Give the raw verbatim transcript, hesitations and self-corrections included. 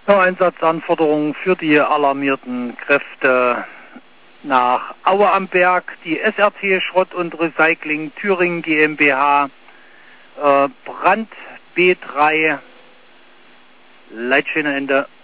Ja, Einsatzanforderungen für die alarmierten Kräfte nach Aue am Berg, die S R T Schrott und Recycling Thüringen GmbH, äh, Brand B drei, Leitschäne Ende.